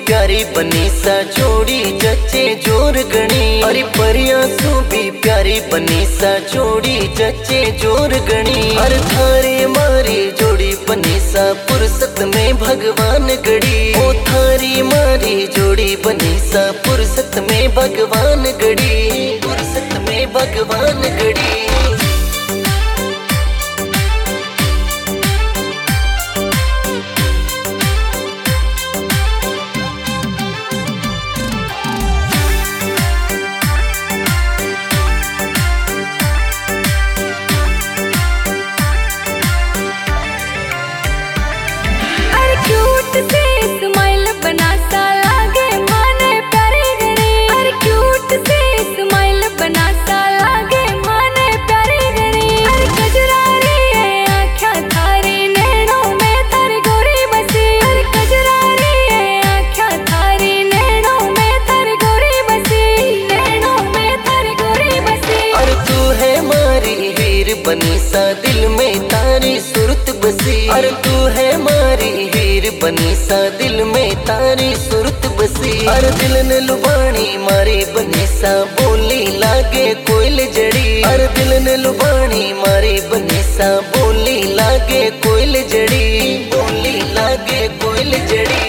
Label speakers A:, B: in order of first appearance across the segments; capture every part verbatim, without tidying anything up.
A: प्यारी बनी सा जोड़ी जचे जोर गणी। अरे परिया सु भी प्यारी बनी सा जोड़ी जचे जोर गणी। अरे थारे मारी जोड़ी बनी सा फुर्सत में भगवान गड़ी। ओ थारी मारी जोड़ी बनी सा फुर्सत में भगवान गड़ी। फुर्सत में भगवान गड़ी। बनी सा दिल में तारी सुरत बसी। अरे तू है मारी हीर बनी सा दिल में तारी सुरत बसी। अरे दिल ने लुबानी मारी बनी सा बोली लागे कोयल जड़ी। अरे दिल ने लुबानी मारी बनी सा बोली लागे कोयल जड़ी। बोली लागे कोयल जड़ी।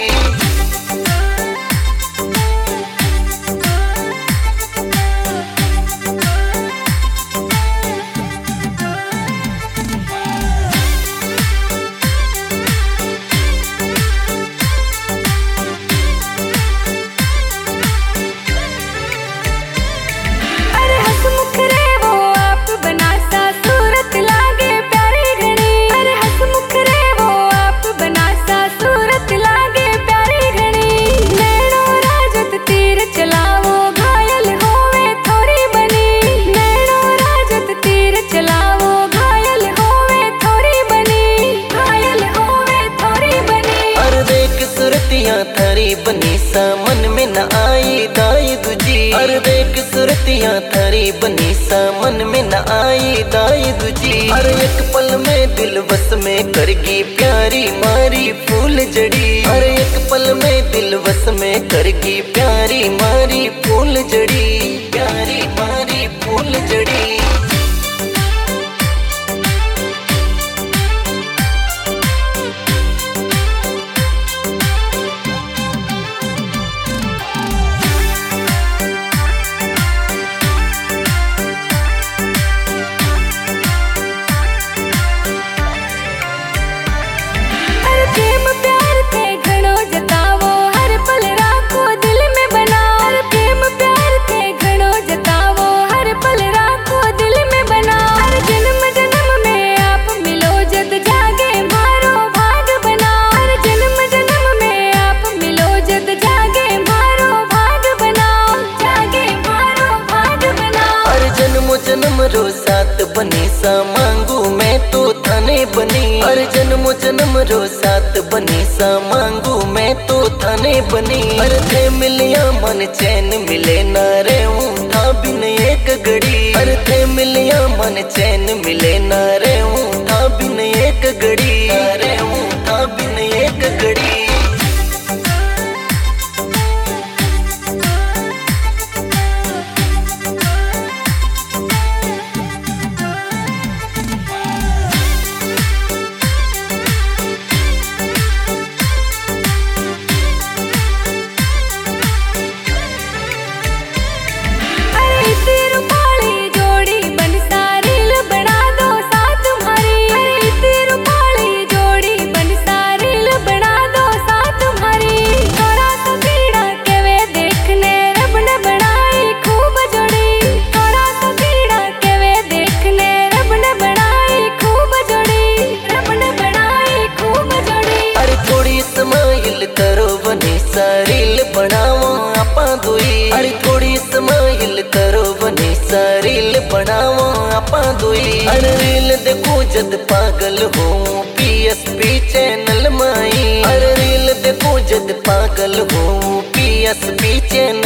A: थारी बनी सा मन में न आई दाई दूजी। अरे देख सुरतियाँ थारी बनी सा मन में न आई दाई दूजी। अरे एक पल में दिल बस में करगी प्यारी मारी फूल जड़ी। अरे एक पल में दिल बस में करगी प्यारी मारी फूल जड़ी। प्यारी मारी फूल जड़ी। जन्म रो साथ बनी सा मांगू मैं तो थाने बनी। अरे जन्म जन्म रो साथ बनी सा मांगू मैं तो थाने बनी। अरे थे मिलिया मन चैन मिले ना रे हूँ था बिन एक घड़ी। अरे थे मिलिया मन चैन मिले ना रे हूँ था बिन एक घड़ी। रे हूँ था बिन एक घड़ी। रील बनाओ आपा दोई। अरे थोड़ी स्माइल करो बनी सा रील बनाओ आपा दोई। अरे रील देखो जद पागल हो पी एस पी चैनल माई। अरे रील देखो जद पागल हो पी एस पी चैनल